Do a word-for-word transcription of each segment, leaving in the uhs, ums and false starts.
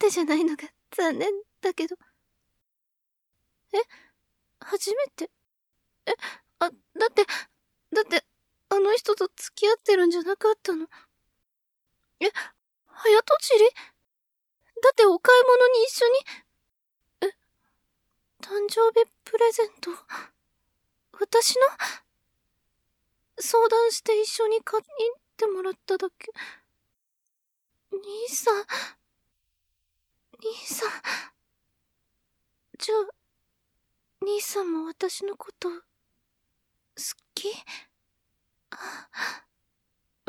てじゃないのが残念だけど。え？初めて？え、あ、だって、だって、あの人と付き合ってるんじゃなかったの？え、早とちり？だってお買い物に一緒に。え、誕生日プレゼント、私の？相談して一緒に買いに行ってもらっただけ。兄さん、兄さん。じゃあ、兄さんも私のこと、好き？あ、うん、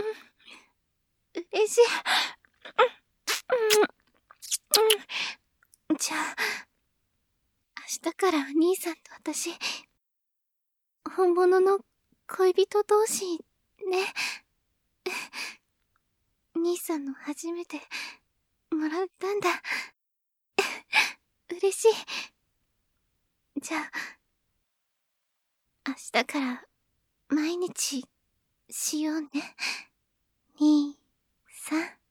嬉しい。うん、うん、じゃあ、明日から兄さんと私、本物の恋人同士、ね。兄さんの初めて、もらったんだ。嬉しい。じゃあ、明日から毎日しようね。兄さん。